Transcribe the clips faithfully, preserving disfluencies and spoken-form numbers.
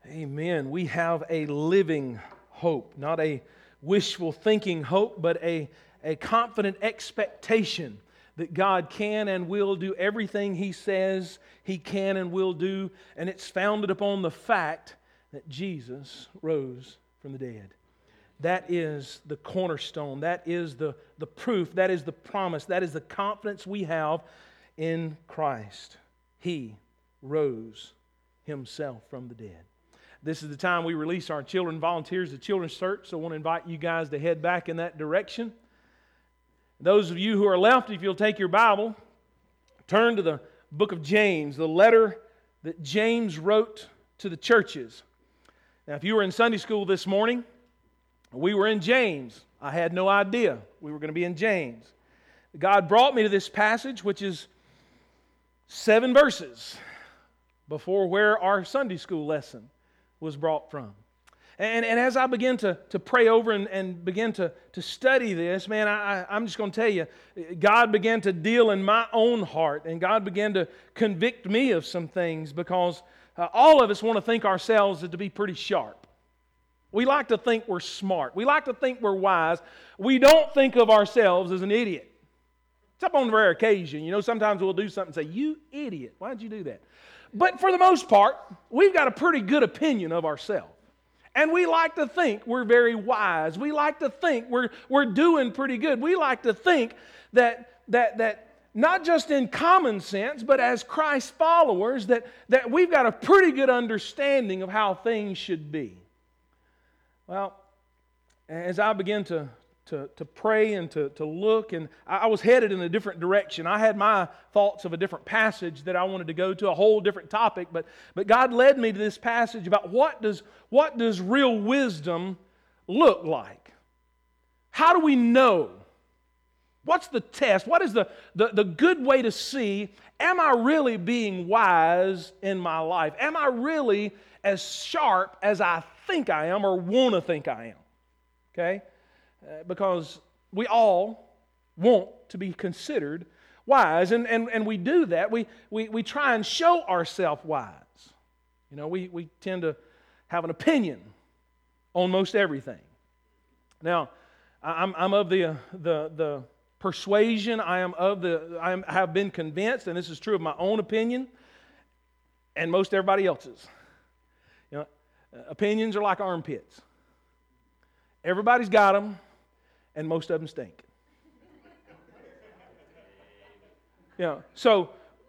Amen. We have a living hope, not a wishful thinking hope, but a, a confident expectation that God can and will do everything He says He can and will do, and it's founded upon the fact that Jesus rose from the dead. That is the cornerstone. That is the, the proof. That is the promise. That is the confidence we have in Christ. He rose Himself from the dead. This is the time we release our children volunteers to Children's Church, so I want to invite you guys to head back in that direction. Those of you who are left, if you'll take your Bible, turn to the book of James, the letter that James wrote to the churches. Now, if you were in Sunday school this morning, we were in James. I had no idea we were going to be in James. God brought me to this passage, which is seven verses before where our Sunday school lesson was brought from. And, and as I began to, to pray over and, and begin to, to study this, man, I, I'm just going to tell you, God began to deal in my own heart, and God began to convict me of some things, because uh, all of us want to think ourselves to be pretty sharp. We like to think we're smart. We like to think we're wise. We don't think of ourselves as an idiot. Except on rare occasion. You know, sometimes we'll do something and say, "You idiot, why'd you do that?" But for the most part, we've got a pretty good opinion of ourselves. And we like to think we're very wise. We like to think we're, we're doing pretty good. We like to think that, that, that not just in common sense, but as Christ followers, that, that we've got a pretty good understanding of how things should be. Well, as I began to, to, to pray and to, to look, and I was headed in a different direction. I had my thoughts of a different passage that I wanted to go to, a whole different topic, but, but God led me to this passage about what does, what does real wisdom look like? How do we know? What's the test? What is the, the, the good way to see, am I really being wise in my life? Am I really as sharp as I think I am or want to think I am? Okay? Uh, because we all want to be considered wise, and, and, and we do that. We, we, we try and show ourselves wise. You know, we, we tend to have an opinion on most everything. Now, I'm, I'm of the, uh, the, the persuasion, I am of the, I am, have been convinced, and this is true of my own opinion and most everybody else's. You know, opinions are like armpits. Everybody's got them, and most of them stink. You know, so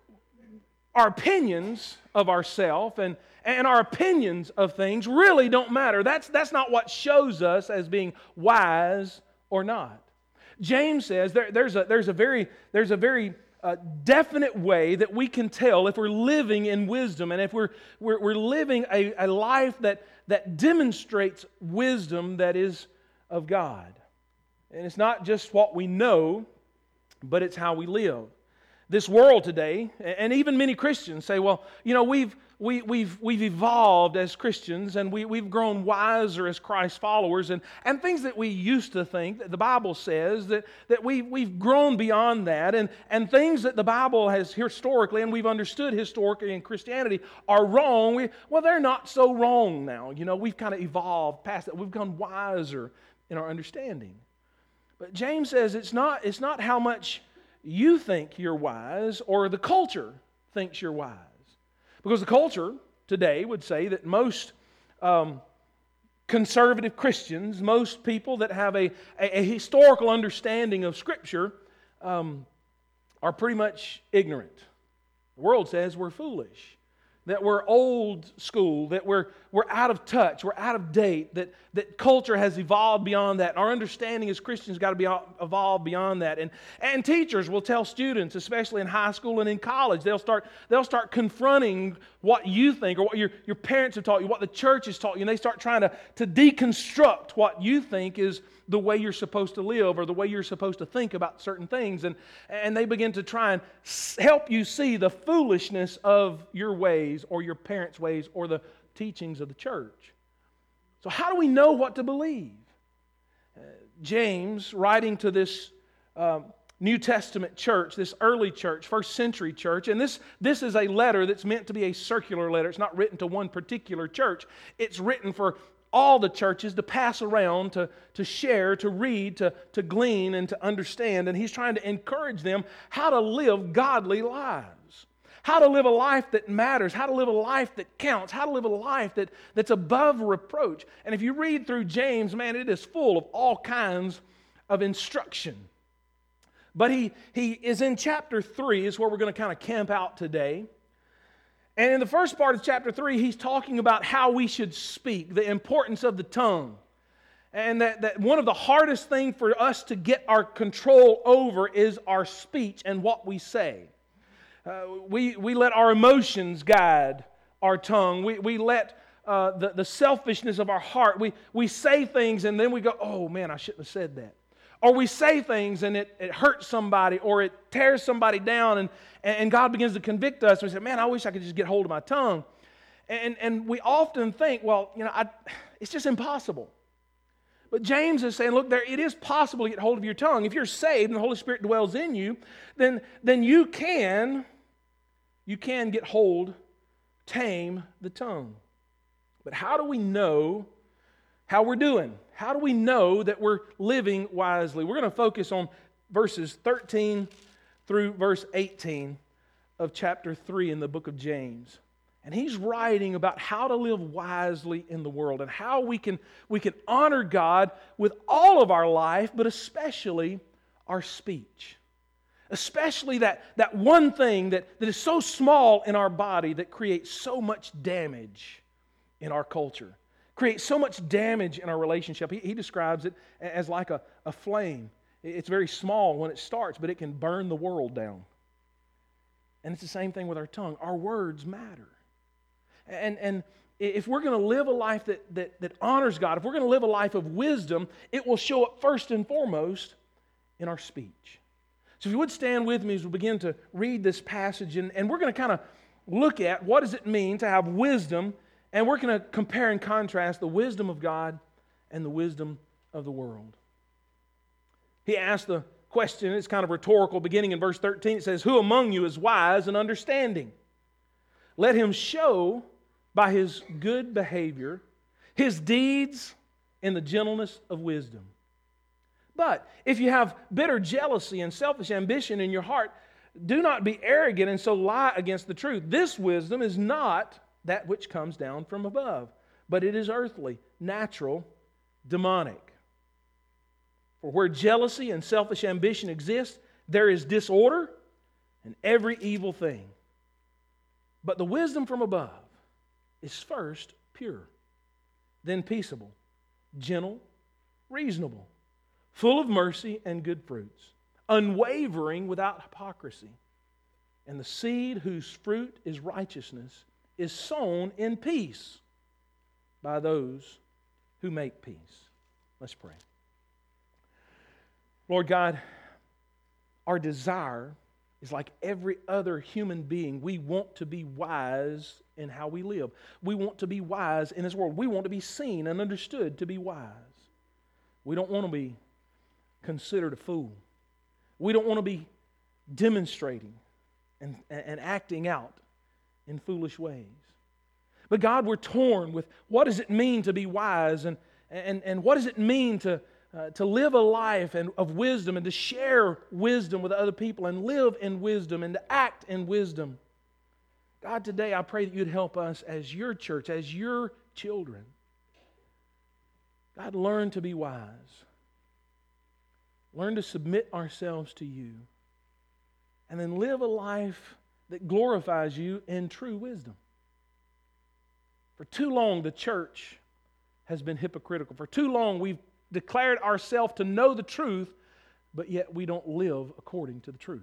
our opinions of ourselves and, and our opinions of things really don't matter. That's, that's not what shows us as being wise or not. James says there, there's, a, there's a very, there's a very uh, definite way that we can tell if we're living in wisdom, and if we're, we're, we're living a, a life that, that demonstrates wisdom that is of God. And it's not just what we know, but it's how we live. This world today, and even many Christians say, well, you know, we've we, we've we've evolved as Christians, and we, we've grown wiser as Christ followers, and, and things that we used to think, that the Bible says, that, that we, we've grown beyond that, and, and things that the Bible has historically, and we've understood historically in Christianity, are wrong. We, well, they're not so wrong now. You know, we've kind of evolved past that. We've become wiser in our understanding. But James says it's not, it's not how much you think you're wise or the culture thinks you're wise. Because the culture today would say that most um, conservative Christians, most people that have a, a, a historical understanding of Scripture um, are pretty much ignorant. The world says we're foolish, that we're old school, that we're, we're out of touch, we're out of date, that, that culture has evolved beyond that. Our understanding as Christians got to be evolved beyond that. And, and teachers will tell students, especially in high school and in college, they'll start, they'll start confronting what you think or what your, your parents have taught you, what the church has taught you, and they start trying to, to deconstruct what you think is the way you're supposed to live or the way you're supposed to think about certain things. And, and they begin to try and help you see the foolishness of your ways or your parents' ways or the teachings of the church. So how do we know what to believe? Uh, James, writing to this, uh, New Testament church, this early church, first century church, and this, this is a letter that's meant to be a circular letter. It's not written to one particular church. It's written for all the churches to pass around, to, to share, to read, to, to glean, and to understand. And he's trying to encourage them how to live godly lives, how to live a life that matters, how to live a life that counts, how to live a life that, that's above reproach. And if you read through James, man, it is full of all kinds of instruction. But he, he is in chapter three, is where we're going to kind of camp out today. And in the first part of chapter three, he's talking about how we should speak, the importance of the tongue. And that, that one of the hardest things for us to get our control over is our speech and what we say. Uh, we, we let our emotions guide our tongue. We, we let uh, the, the selfishness of our heart, we, we say things and then we go, oh man, I shouldn't have said that. Or we say things and it, it hurts somebody or it tears somebody down and, and God begins to convict us. And we say, man, I wish I could just get hold of my tongue. And, and we often think, well, you know, I, it's just impossible. But James is saying, look, there, it is possible to get hold of your tongue. If you're saved and the Holy Spirit dwells in you, then, then you can, you can get hold, tame the tongue. But how do we know how we're doing? How do we know that we're living wisely? We're going to focus on verses thirteen through verse eighteen of chapter three in the book of James. And he's writing about how to live wisely in the world and how we can, we can honor God with all of our life, but especially our speech. Especially that, that one thing that, that is so small in our body that creates so much damage in our culture. Creates so much damage in our relationship. He, he describes it as like a, a flame. It's very small when it starts, but it can burn the world down. And it's the same thing with our tongue. Our words matter. And, and if we're going to live a life that, that, that honors God, if we're going to live a life of wisdom, it will show up first and foremost in our speech. So if you would stand with me as we begin to read this passage, and, and we're going to kind of look at what does it mean to have wisdom. And we're going to compare and contrast the wisdom of God and the wisdom of the world. He asked the question, it's kind of rhetorical, beginning in verse thirteen. It says, who among you is wise and understanding? Let him show by his good behavior his deeds in the gentleness of wisdom. But if you have bitter jealousy and selfish ambition in your heart, do not be arrogant and so lie against the truth. This wisdom is not that which comes down from above, but it is earthly, natural, demonic. For where jealousy and selfish ambition exist, there is disorder and every evil thing. But the wisdom from above is first pure, then peaceable, gentle, reasonable, full of mercy and good fruits, unwavering without hypocrisy. And the seed whose fruit is righteousness is sown in peace by those who make peace. Let's pray. Lord God, our desire is like every other human being. We want to be wise in how we live. We want to be wise in this world. We want to be seen and understood to be wise. We don't want to be considered a fool. We don't want to be demonstrating and, and acting out in foolish ways. But God, we're torn with what does it mean to be wise, and, and, and what does it mean to, uh, to live a life and, of wisdom and to share wisdom with other people and live in wisdom and to act in wisdom. God, today I pray that you'd help us as your church, as your children. God, learn to be wise. Learn to submit ourselves to you. And then live a life that glorifies you in true wisdom. For too long, the church has been hypocritical. For too long, we've declared ourselves to know the truth, but yet we don't live according to the truth.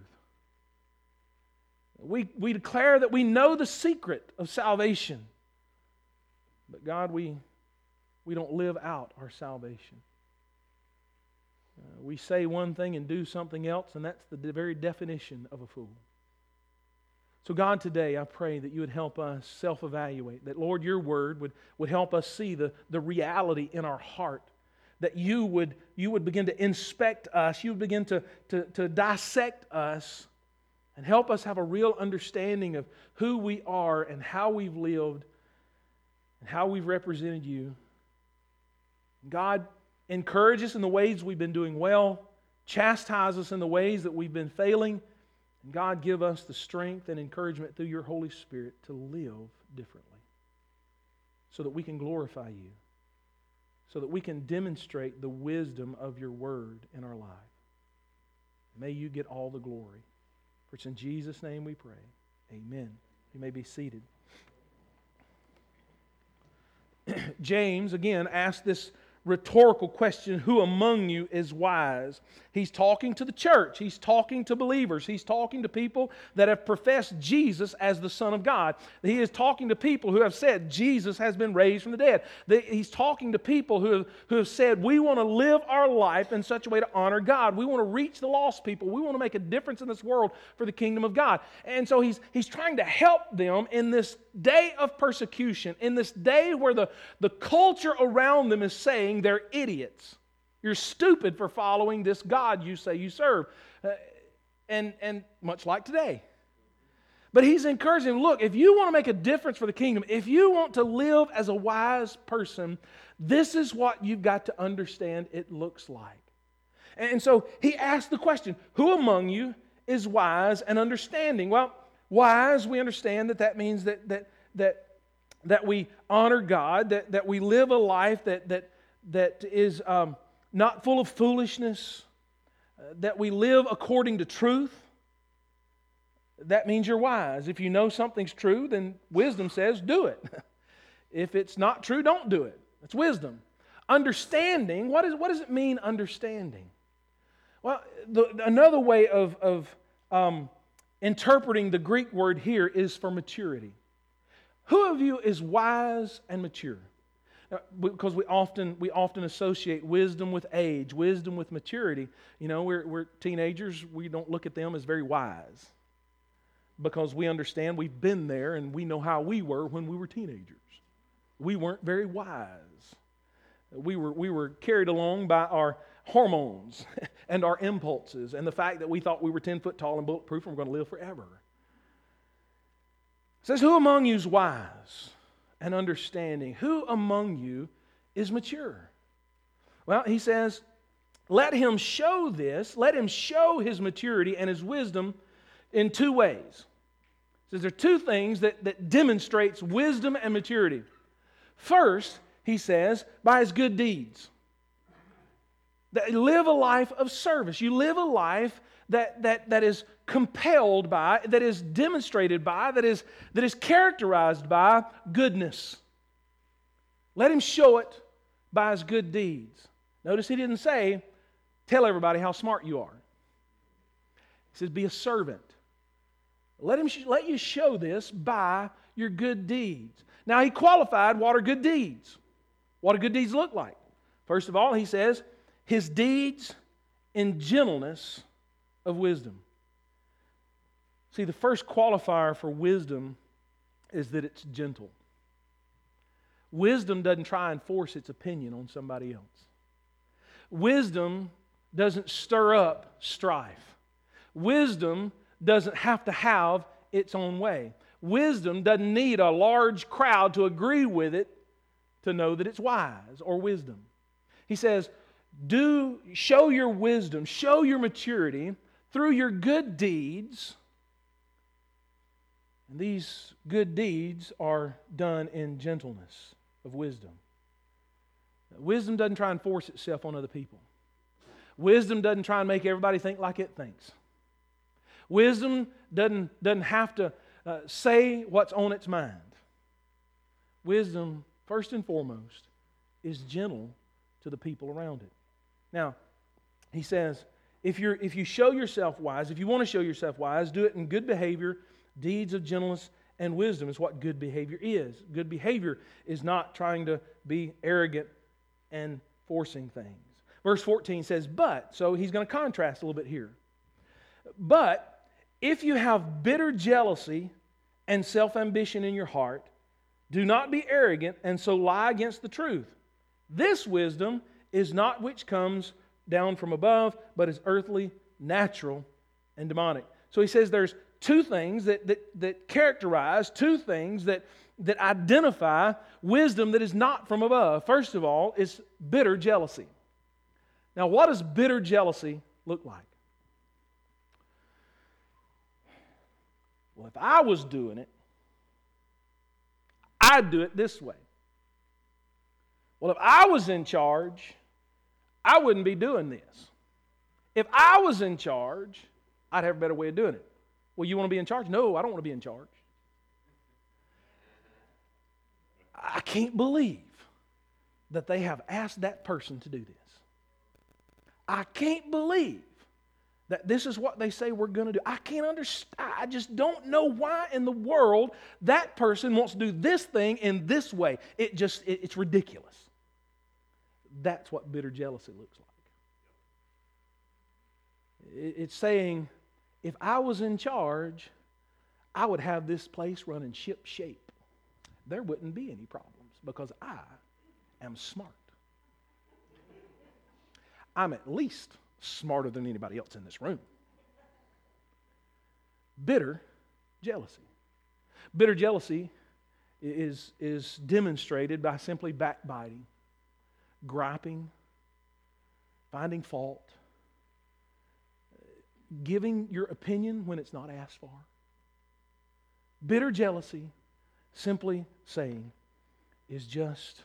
We, we declare that we know the secret of salvation, but God, we, we don't live out our salvation. Uh, we say one thing and do something else, and that's the de- very definition of a fool. So God, today I pray that you would help us self-evaluate, that Lord, your word would, would help us see the, the reality in our heart, that you would, you would begin to inspect us, you would begin to, to, to dissect us, and help us have a real understanding of who we are and how we've lived and how we've represented you. God, encourage us in the ways we've been doing well, chastise us in the ways that we've been failing, and God, give us the strength and encouragement through your Holy Spirit to live differently so that we can glorify you, so that we can demonstrate the wisdom of your word in our life. May you get all the glory. For it's in Jesus' name we pray. Amen. You may be seated. James, again, asked this rhetorical question, who among you is wise? He's talking to the church. He's talking to believers. He's talking to people that have professed Jesus as the Son of God. He is talking to people who have said Jesus has been raised from the dead. He's talking to people who have, who have said we want to live our life in such a way to honor God. We want to reach the lost people. We want to make a difference in this world for the kingdom of God. And so he's, he's trying to help them in this day of persecution, in this day where the, the culture around them is saying they're idiots. You're stupid for following this God you say you serve. Uh, and, and much like today. But he's encouraging them, look, if you want to make a difference for the kingdom, if you want to live as a wise person, this is what you've got to understand it looks like. And so he asked the question, who among you is wise and understanding? Well, wise, we understand that that means that that that that we honor God, that, that we live a life that that that is um, not full of foolishness, uh, that we live according to truth. That means you're wise. If you know something's true, then wisdom says do it. If it's not true, don't do it. That's wisdom. Understanding, what, is, what does it mean, understanding? Well, the, another way of, of um, interpreting the Greek word here is for maturity. Who of you is wise and mature? Now, because we often we often associate wisdom with age, wisdom with maturity. You know, we're, we're teenagers, we don't look at them as very wise. Because we understand we've been there and we know how we were when we were teenagers. We weren't very wise. We were, we were carried along by our hormones and our impulses and the fact that we thought we were ten foot tall and bulletproof and we're going to live forever. It says, who among you is wise and understanding? Who among you is mature? Well, he says, let him show this, let him show his maturity and his wisdom in two ways. He says there are two things that, that demonstrates wisdom and maturity. First, he says, by his good deeds. That live a life of service. You live a life that, that, that is compelled by, that is demonstrated by, that is, that is characterized by goodness. Let him show it by his good deeds. Notice he didn't say, tell everybody how smart you are. He says, be a servant. Let him let you show this by your good deeds. Now he qualified what are good deeds. What do good deeds look like? First of all, he says, his deeds in gentleness of wisdom. See, the first qualifier for wisdom is that it's gentle. Wisdom doesn't try and force its opinion on somebody else. Wisdom doesn't stir up strife. Wisdom doesn't have to have its own way. Wisdom doesn't need a large crowd to agree with it to know that it's wise or wisdom. He says, do show your wisdom, show your maturity through your good deeds. And these good deeds are done in gentleness of wisdom. Wisdom doesn't try and force itself on other people. Wisdom doesn't try and make everybody think like it thinks. Wisdom doesn't, doesn't have to uh, say what's on its mind. Wisdom, first and foremost, is gentle to the people around it. Now, he says, if you're if you show yourself wise, if you want to show yourself wise, do it in good behavior, deeds of gentleness and wisdom is what good behavior is. Good behavior is not trying to be arrogant and forcing things. Verse fourteen says, but, so he's going to contrast a little bit here. But if you have bitter jealousy and self-ambition in your heart, do not be arrogant and so lie against the truth. This wisdom is not which comes down from above, but is earthly, natural, and demonic. So he says there's two things that, that, that characterize, two things that, that identify wisdom that is not from above. First of all, is bitter jealousy. Now, what does bitter jealousy look like? Well, if I was doing it, I'd do it this way. Well, if I was in charge, I wouldn't be doing this. If I was in charge, I'd have a better way of doing it. Well, you want to be in charge? No, I don't want to be in charge. I can't believe that they have asked that person to do this. I can't believe that this is what they say we're going to do. I can't understand. I just don't know why in the world that person wants to do this thing in this way. It just, it, it's ridiculous. That's what bitter jealousy looks like. It, it's saying, if I was in charge, I would have this place running ship shape. There wouldn't be any problems because I am smart. I'm at least smarter than anybody else in this room. Bitter jealousy. Bitter jealousy is, is demonstrated by simply backbiting, griping, finding fault, giving your opinion when it's not asked for. Bitter jealousy, simply saying, is just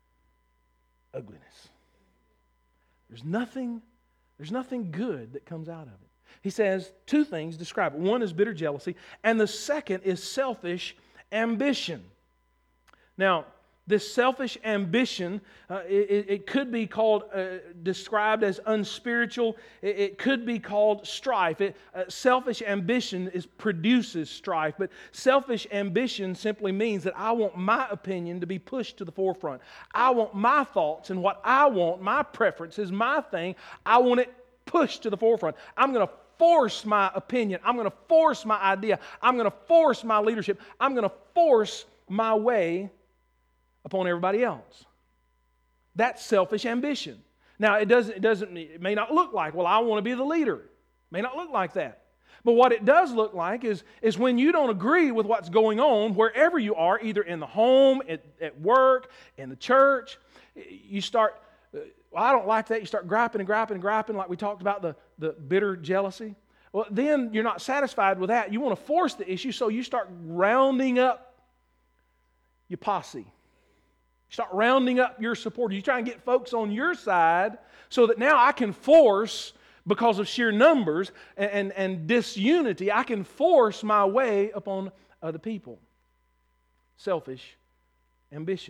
ugliness. There's nothing, there's nothing good that comes out of it. He says two things describe it. One is bitter jealousy, and the second is selfish ambition. Now, this selfish ambition, uh, it, it could be called, uh, described as unspiritual. It, it could be called strife. It, uh, selfish ambition is, produces strife, but selfish ambition simply means that I want my opinion to be pushed to the forefront. I want my thoughts and what I want, my preferences, my thing, I want it pushed to the forefront. I'm going to force my opinion. I'm going to force my idea. I'm going to force my leadership. I'm going to force my way upon everybody else. That's selfish ambition. Now, it doesn't, it doesn't, it may not look like, well, I want to be the leader. It may not look like that. But what it does look like is, is when you don't agree with what's going on, wherever you are, either in the home, at, at work, in the church, you start, well, I don't like that. You start griping and griping and griping, like we talked about the, the bitter jealousy. Well, then you're not satisfied with that. You want to force the issue, so you start rounding up your posse. Start rounding up your supporters. You try and get folks on your side so that now I can force, because of sheer numbers and, and, and disunity, I can force my way upon other people. Selfish ambition.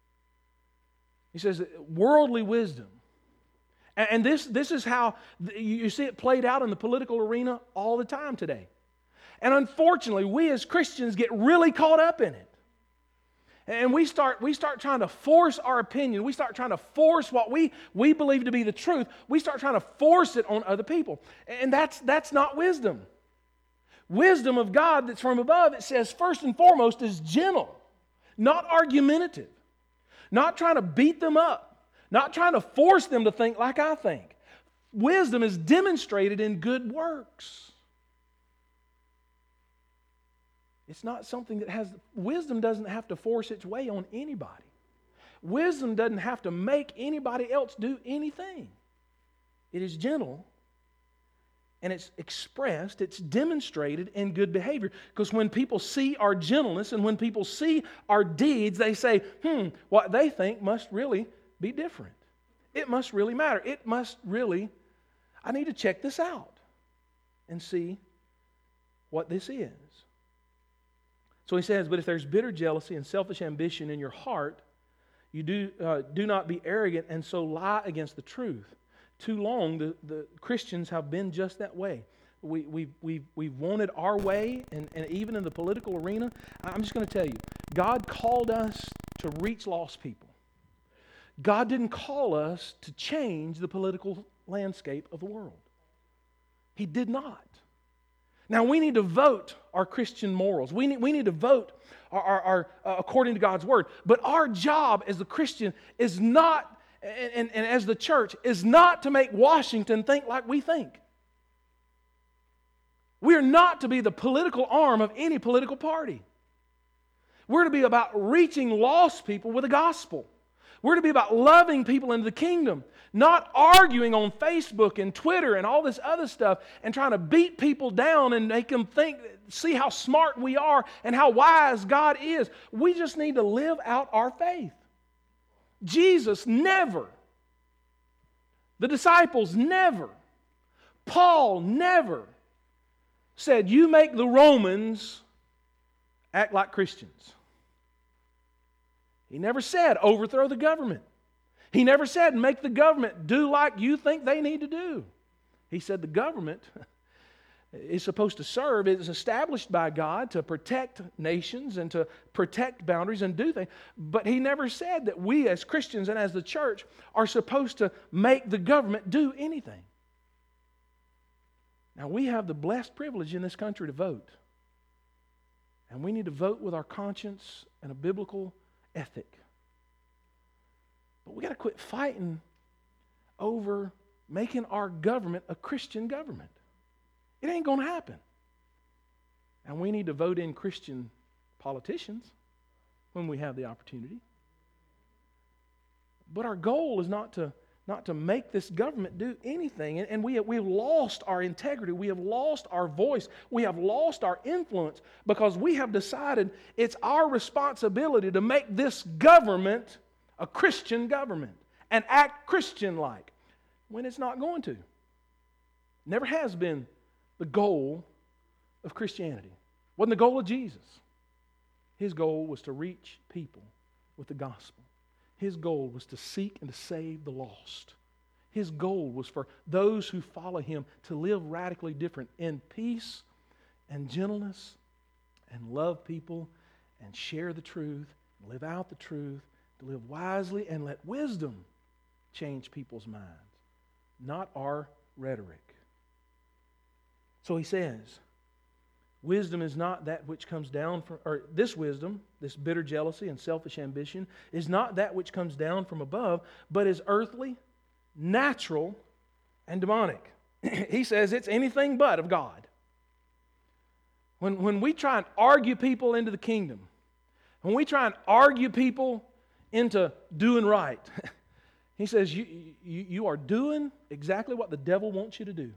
He says worldly wisdom. And, and this, this is how you see it played out in the political arena all the time today. And unfortunately, we as Christians get really caught up in it. And we start, we start trying to force our opinion. We start trying to force what we, we believe to be the truth. We start trying to force it on other people. And that's, that's not wisdom. Wisdom of God that's from above, it says first and foremost is gentle, not argumentative, not trying to beat them up, not trying to force them to think like I think. Wisdom is demonstrated in good works. It's not something that has, wisdom doesn't have to force its way on anybody. Wisdom doesn't have to make anybody else do anything. It is gentle, and it's expressed, it's demonstrated in good behavior. Because when people see our gentleness and when people see our deeds, they say, hmm, what they think must really be different. It must really matter. It must really, I need to check this out and see what this is. So he says, but if there's bitter jealousy and selfish ambition in your heart, you do, uh, do not be arrogant and so lie against the truth. Too long, the, the Christians have been just that way. We, we, we, we've wanted our way, and, and even in the political arena, I'm just going to tell you, God called us to reach lost people. God didn't call us to change the political landscape of the world. He did not. Now, we need to vote our Christian morals. We need, we need to vote our, our, our uh, according to God's Word. But our job as a Christian is not, and, and, and as the church is not to make Washington think like we think. We are not to be the political arm of any political party. We're to be about reaching lost people with the gospel. We're to be about loving people into the kingdom, not arguing on Facebook and Twitter and all this other stuff and trying to beat people down and make them think, see how smart we are and how wise God is. We just need to live out our faith. Jesus never, the disciples never, Paul never said, you make the Romans act like Christians. He never said, overthrow the government. He never said, make the government do like you think they need to do. He said the government is supposed to serve, it is established by God to protect nations and to protect boundaries and do things. But he never said that we as Christians and as the church are supposed to make the government do anything. Now, we have the blessed privilege in this country to vote. And we need to vote with our conscience and a biblical ethic. But we got to quit fighting over making our government a Christian government. It ain't going to happen. And we need to vote in Christian politicians when we have the opportunity. But our goal is not to not to make this government do anything. And, and we have, we have lost our integrity. We have lost our voice. We have lost our influence because we have decided it's our responsibility to make this government a Christian government and act Christian-like when it's not going to. Never has been the goal of Christianity. Wasn't the goal of Jesus. His goal was to reach people with the gospel. His goal was to seek and to save the lost. His goal was for those who follow Him to live radically different in peace and gentleness and love people and share the truth, live out the truth, to live wisely and let wisdom change people's minds, not our rhetoric. So he says, wisdom is not that which comes down from, or this wisdom, this bitter jealousy and selfish ambition, is not that which comes down from above, but is earthly, natural, and demonic. He says it's anything but of God. When, when we try and argue people into the kingdom, when we try and argue people into doing right, he says you, you, you are doing exactly what the devil wants you to do.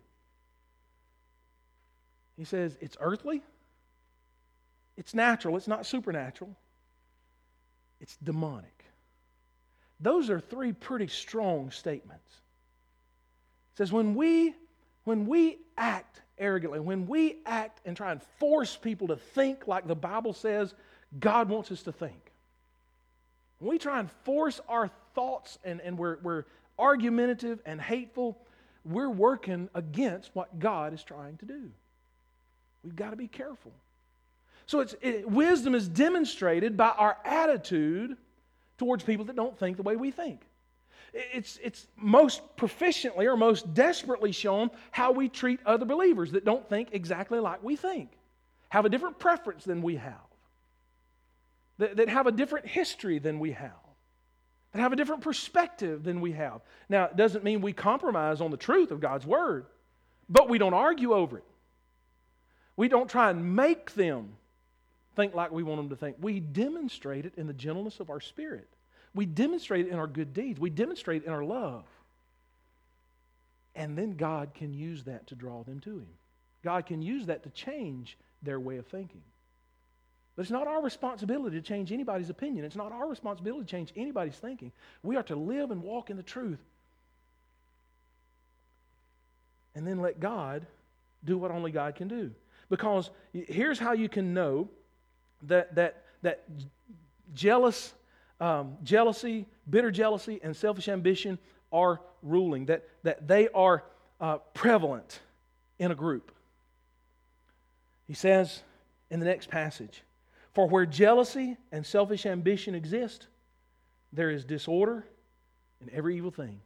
He says it's earthly, it's natural, it's not supernatural, it's demonic. Those are three pretty strong statements. It says when we, when we act arrogantly, when we act and try and force people to think like the Bible says God wants us to think, when we try and force our thoughts and, and we're, we're argumentative and hateful, we're working against what God is trying to do. We've got to be careful. So it's, it, wisdom is demonstrated by our attitude towards people that don't think the way we think. It's, it's most proficiently or most desperately shown how we treat other believers that don't think exactly like we think, have a different preference than we have, that, that have a different history than we have, that have a different perspective than we have. Now, it doesn't mean we compromise on the truth of God's Word, but we don't argue over it. We don't try and make them think like we want them to think. We demonstrate it in the gentleness of our spirit. We demonstrate it in our good deeds. We demonstrate it in our love. And then God can use that to draw them to Him. God can use that to change their way of thinking. But it's not our responsibility to change anybody's opinion. It's not our responsibility to change anybody's thinking. We are to live and walk in the truth. And then let God do what only God can do. Because here's how you can know that that that jealous, um, jealousy, bitter jealousy, and selfish ambition are ruling. That that they are uh, prevalent in a group. He says in the next passage, "For where jealousy and selfish ambition exist, there is disorder and every evil thing."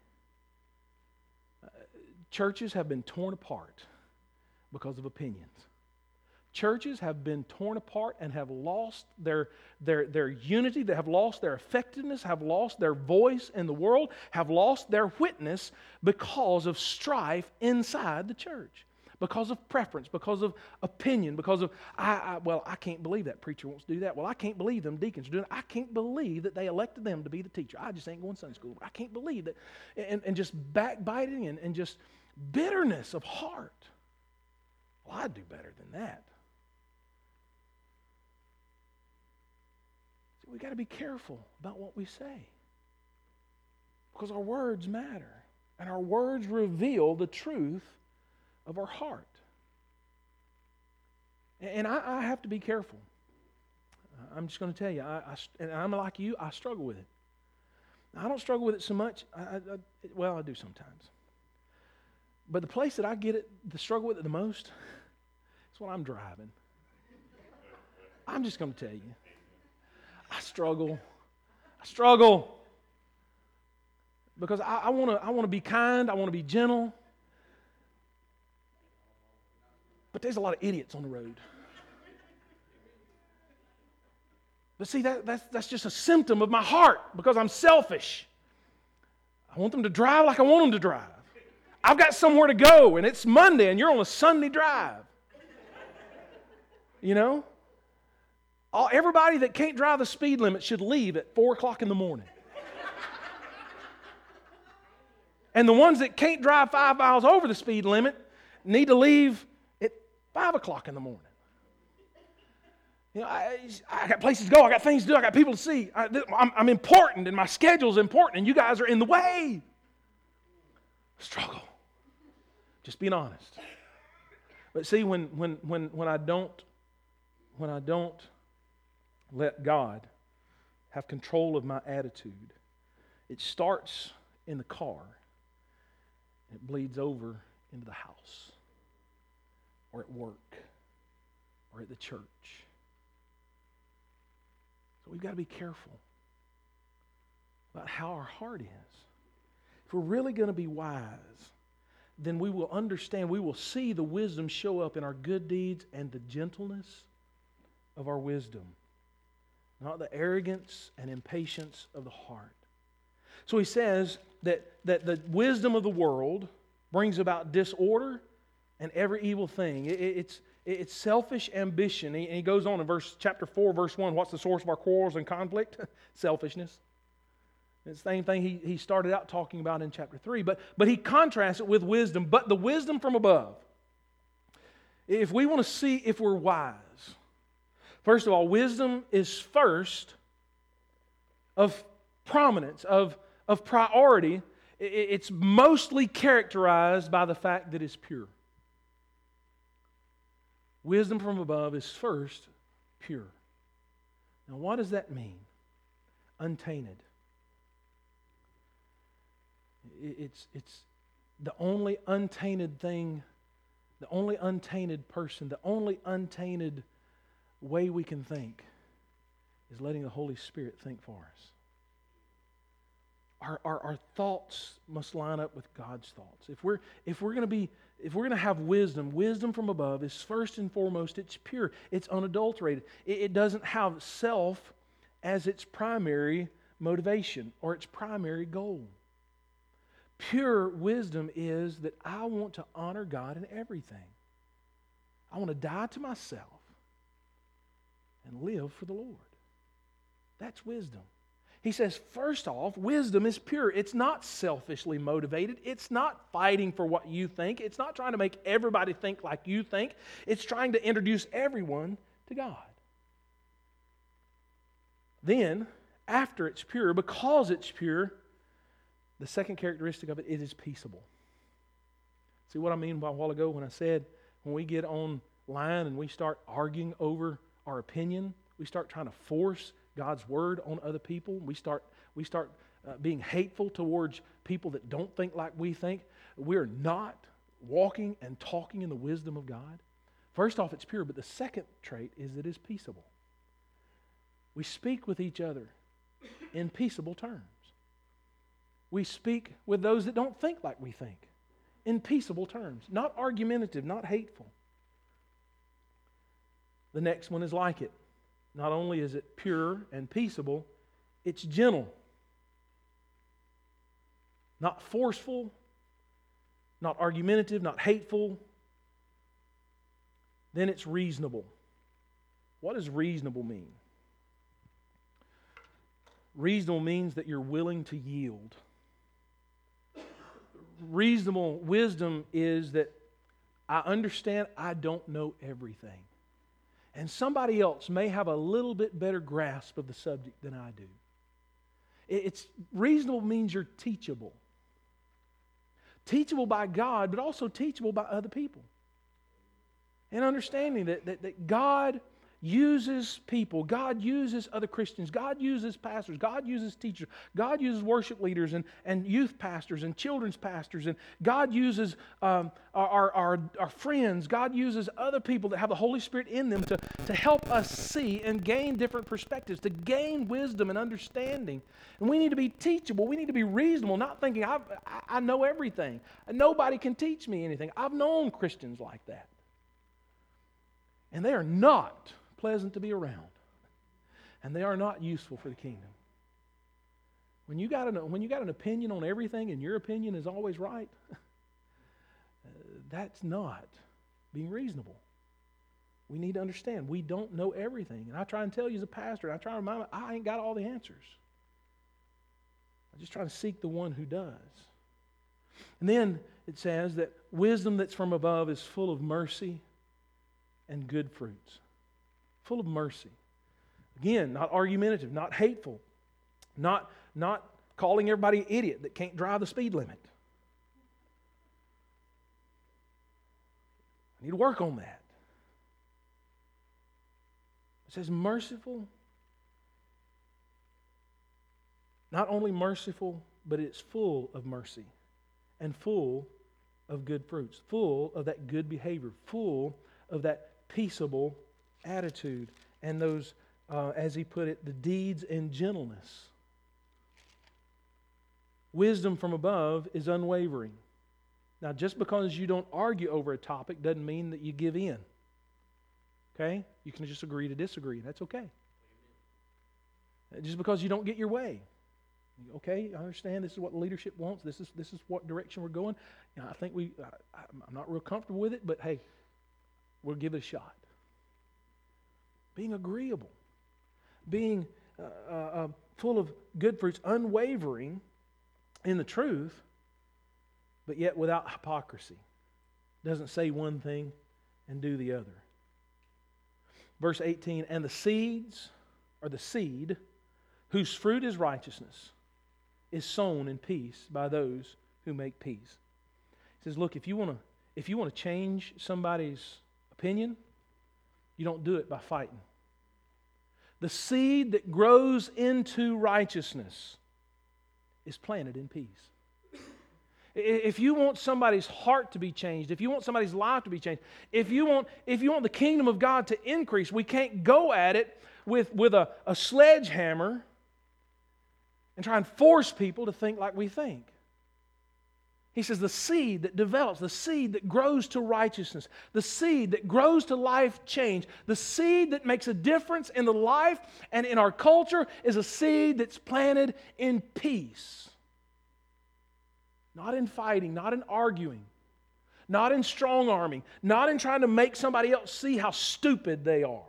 Uh, churches have been torn apart because of opinions. churches have been torn apart and have lost their, their, their unity, they have lost their effectiveness, have lost their voice in the world, have lost their witness because of strife inside the church, because of preference, because of opinion, because of, I, I well, I can't believe that preacher wants to do that. Well, I can't believe them deacons are doing it. I can't believe that they elected them to be the teacher. I just ain't going to Sunday school. I can't believe that. And, and just backbiting and, and just bitterness of heart. Well, I'd do better than that. So we got to be careful about what we say, because our words matter, and our words reveal the truth of our heart. And I, I have to be careful. I'm just going to tell you, I, I, and I'm like you, I struggle with it. I don't struggle with it so much. I, I, well, I do sometimes. But the place that I get it, the struggle with it the most, is when I'm driving. I'm just going to tell you. I struggle. I struggle. Because I, I want to I want to be kind. I want to be gentle. But there's a lot of idiots on the road. But see, that, that's, that's just a symptom of my heart, because I'm selfish. I want them to drive like I want them to drive. I've got somewhere to go, and it's Monday, and you're on a Sunday drive. You know? All, everybody that can't drive the speed limit should leave at four o'clock in the morning. And the ones that can't drive five miles over the speed limit need to leave at five o'clock in the morning. You know, I, I got places to go. I got things to do. I got people to see. I, I'm, I'm important, and my schedule's important, and you guys are in the way. Struggle. Just being honest. But see, when when when when I don't when I don't let God have control of my attitude, it starts in the car. It bleeds over into the house, or at work, or at the church. So we've got to be careful about how our heart is. If we're really going to be wise, then we will understand, we will see the wisdom show up in our good deeds and the gentleness of our wisdom, not the arrogance and impatience of the heart. So he says that, that the wisdom of the world brings about disorder and every evil thing. It, it's, it's selfish ambition. And he goes on in verse chapter four, verse one, what's the source of our quarrels and conflict? Selfishness. It's the same thing he, he started out talking about in chapter three. But, but he contrasts it with wisdom, but the wisdom from above. If we want to see if we're wise, first of all, wisdom is first of prominence, of, of priority. It's mostly characterized by the fact that it's pure. Wisdom from above is first pure. Now, what does that mean? Untainted. It's, it's the only untainted thing, the only untainted person, the only untainted way we can think is letting the Holy Spirit think for us. Our, our, our thoughts must line up with God's thoughts. If we're, if we're going to be, if we're going to have wisdom, wisdom from above is first and foremost, it's pure, it's unadulterated. It, it doesn't have self as its primary motivation or its primary goal. Pure wisdom is that I want to honor God in everything. I want to die to myself and live for the Lord. That's wisdom. He says, first off, wisdom is pure. It's not selfishly motivated. It's not fighting for what you think. It's not trying to make everybody think like you think. It's trying to introduce everyone to God. Then, after it's pure, because it's pure, the second characteristic of it, it is peaceable. See what I mean by a while ago when I said, when we get online and we start arguing over our opinion, we start trying to force God's word on other people. We start, we start uh, being hateful towards people that don't think like we think. We're not walking and talking in the wisdom of God. First off, it's pure, but the second trait is it is peaceable. We speak with each other in peaceable terms. We speak with those that don't think like we think in peaceable terms, not argumentative, not hateful. The next one is like it. Not only is it pure and peaceable, it's gentle. Not forceful, not argumentative, not hateful. Then it's reasonable. What does reasonable mean? Reasonable means that you're willing to yield. Reasonable wisdom is that I understand I don't know everything. And somebody else may have a little bit better grasp of the subject than I do. It's reasonable means you're teachable. Teachable by God, but also teachable by other people. And understanding that, that, that God uses people. God uses other Christians. God uses pastors. God uses teachers. God uses worship leaders and, and youth pastors and children's pastors. And God uses um, our, our, our friends. God uses other people that have the Holy Spirit in them to, to help us see and gain different perspectives, to gain wisdom and understanding. And we need to be teachable. We need to be reasonable, not thinking, I, I know everything. Nobody can teach me anything. I've known Christians like that. And they are not pleasant to be around. And they are not useful for the kingdom. When you got an, when you got an opinion on everything and your opinion is always right, that's not being reasonable. We need to understand we don't know everything. And I try and tell you as a pastor, and I try to remind you, I ain't got all the answers. I just try to seek the one who does. And then it says that wisdom that's from above is full of mercy and good fruits. Full of mercy. Again, not argumentative, not hateful, not, not calling everybody an idiot that can't drive the speed limit. I need to work on that. It says merciful. Not only merciful, but it's full of mercy and full of good fruits, full of that good behavior, full of that peaceable attitude and those, uh, as he put it, the deeds and gentleness. Wisdom from above is unwavering. Now, just because you don't argue over a topic doesn't mean that you give in. Okay? You can just agree to disagree. That's okay. Just because you don't get your way. Okay, I understand this is what leadership wants. This is this is what direction we're going. You know, I think we, I, I'm not real comfortable with it, but hey, we'll give it a shot. Being agreeable. Being uh, uh, full of good fruits, unwavering in the truth, but yet without hypocrisy. Doesn't say one thing and do the other. Verse eighteen, and the seeds, or the seed, whose fruit is righteousness, is sown in peace by those who make peace. He says, look, if you want to if you want to change somebody's opinion, you don't do it by fighting. The seed that grows into righteousness is planted in peace. If you want somebody's heart to be changed, if you want somebody's life to be changed, if you want, if you want the kingdom of God to increase, we can't go at it with, with a, a sledgehammer and try and force people to think like we think. He says the seed that develops, the seed that grows to righteousness, the seed that grows to life change, the seed that makes a difference in the life and in our culture is a seed that's planted in peace. Not in fighting, not in arguing, not in strong-arming, not in trying to make somebody else see how stupid they are.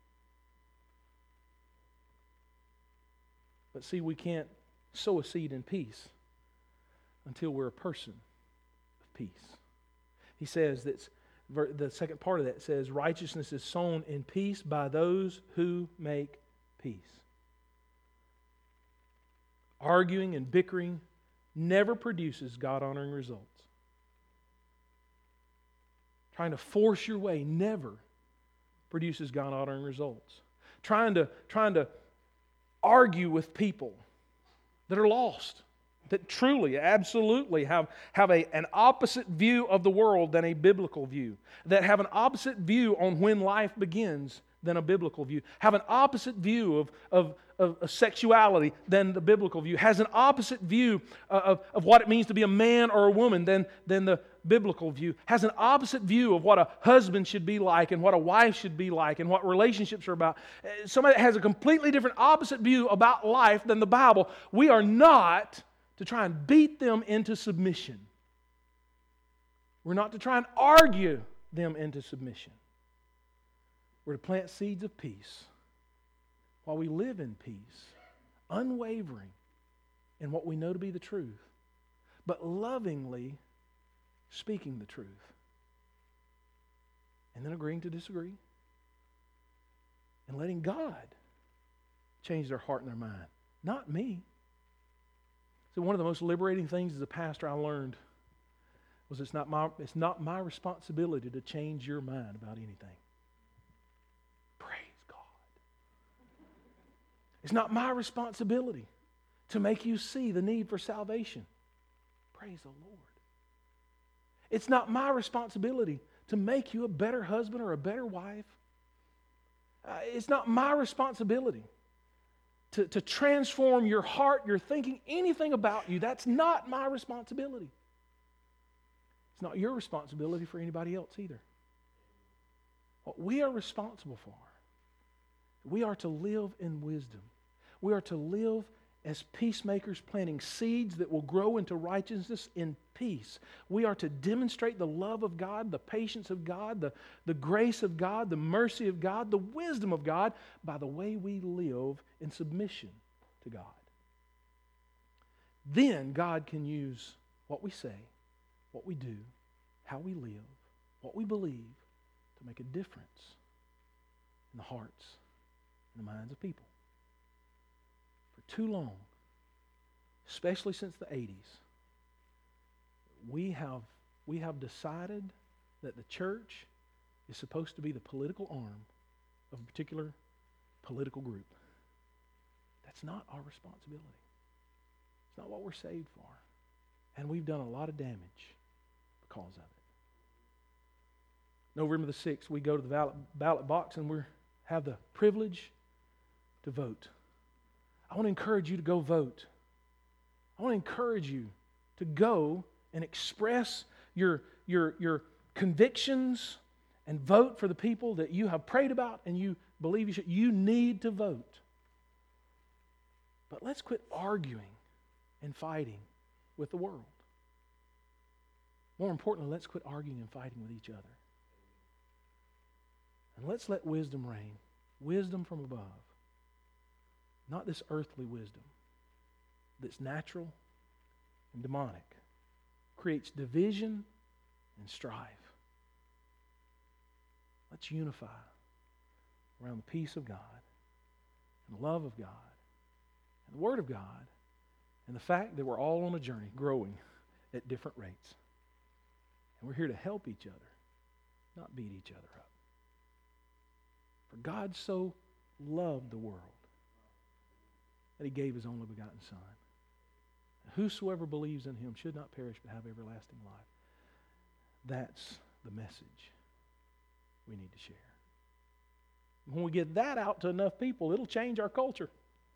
But see, we can't sow a seed in peace until we're a person of peace. He says that the second part of that says, righteousness is sown in peace by those who make peace. Arguing and bickering never produces God-honoring results. Trying to force your way never produces God-honoring results. Trying to, trying to argue with people that are lost, that truly, absolutely have, have a, an opposite view of the world than a biblical view, that have an opposite view on when life begins than a biblical view, have an opposite view of, of, of, of sexuality than the biblical view, has an opposite view of, of what it means to be a man or a woman than, than the biblical view, has an opposite view of what a husband should be like and what a wife should be like and what relationships are about. Somebody that has a completely different opposite view about life than the Bible, we are not to try and beat them into submission. We're not to try and argue them into submission. We're to plant seeds of peace while we live in peace, unwavering in what we know to be the truth, but lovingly speaking the truth. And then agreeing to disagree. And letting God change their heart and their mind, not me. So one of the most liberating things as a pastor I learned was it's not my, it's not my responsibility to change your mind about anything. Praise God. It's not my responsibility to make you see the need for salvation. Praise the Lord. It's not my responsibility to make you a better husband or a better wife. Uh, it's not my responsibility to, to transform your heart, your thinking, anything about you. That's not my responsibility. It's not your responsibility for anybody else either. What we are responsible for, we are to live in wisdom. We are to live as peacemakers, planting seeds that will grow into righteousness in peace. We are to demonstrate the love of God, the patience of God, the, the grace of God, the mercy of God, the wisdom of God by the way we live in submission to God. Then God can use what we say, what we do, how we live, what we believe to make a difference in the hearts and the minds of people. For too long, especially since the eighties, we have, we have decided that the church is supposed to be the political arm of a particular political group. That's not our responsibility. It's not what we're saved for. And we've done a lot of damage because of it. November the sixth, we go to the ballot, ballot box and we have the privilege to vote. I want to encourage you to go vote. I want to encourage you to go and express your, your, your convictions and vote for the people that you have prayed about and you believe you should. You need to vote. But let's quit arguing and fighting with the world. More importantly, let's quit arguing and fighting with each other. And let's let wisdom reign. Wisdom from above. Not this earthly wisdom that's natural and demonic. Creates division and strife. Let's unify around the peace of God and the love of God and the Word of God and the fact that we're all on a journey growing at different rates. And we're here to help each other, not beat each other up. For God so loved the world that He gave His only begotten Son. Whosoever believes in Him should not perish but have everlasting life. That's the message we need to share. When we get that out to enough people, it'll change our culture.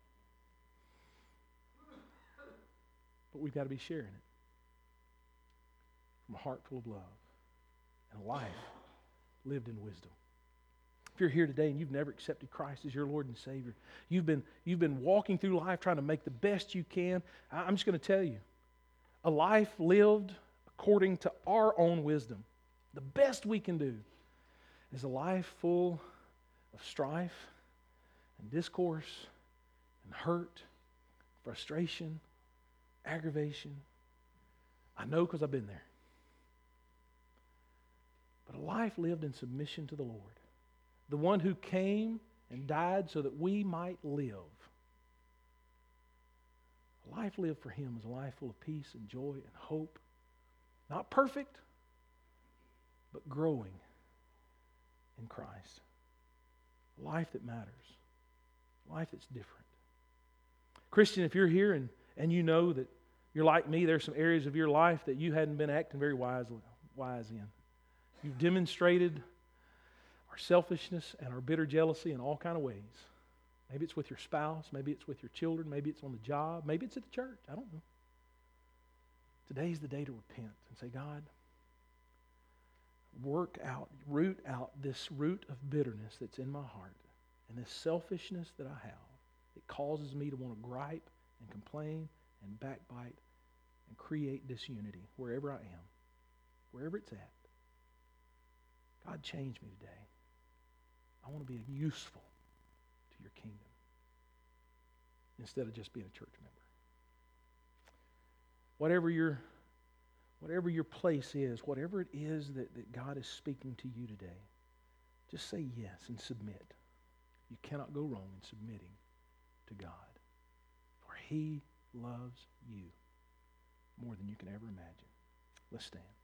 But we've got to be sharing it from a heart full of love and a life lived in wisdom. If you're here today and you've never accepted Christ as your Lord and Savior, you've been, you've been walking through life trying to make the best you can, I'm just going to tell you, a life lived according to our own wisdom, the best we can do, is a life full of strife and discourse and hurt, frustration, aggravation. I know because I've been there. But a life lived in submission to the Lord. The one who came and died so that we might live. A life lived for Him is a life full of peace and joy and hope. Not perfect, but growing in Christ. A life that matters. A life that's different. Christian, if you're here and, and you know that you're like me, there's some areas of your life that you hadn't been acting very wise, wise in. You've demonstrated our selfishness and our bitter jealousy in all kind of ways. Maybe it's with your spouse, maybe it's with your children, maybe it's on the job, maybe it's at the church. I don't know. Today's the day to repent and say, God, work out, root out this root of bitterness that's in my heart and this selfishness that I have. It causes me to want to gripe and complain and backbite and create disunity wherever I am, wherever it's at. God, change me today. I want to be useful to your kingdom instead of just being a church member. Whatever your, whatever your place is, whatever it is that, that God is speaking to you today, just say yes and submit. You cannot go wrong in submitting to God, for He loves you more than you can ever imagine. Let's stand.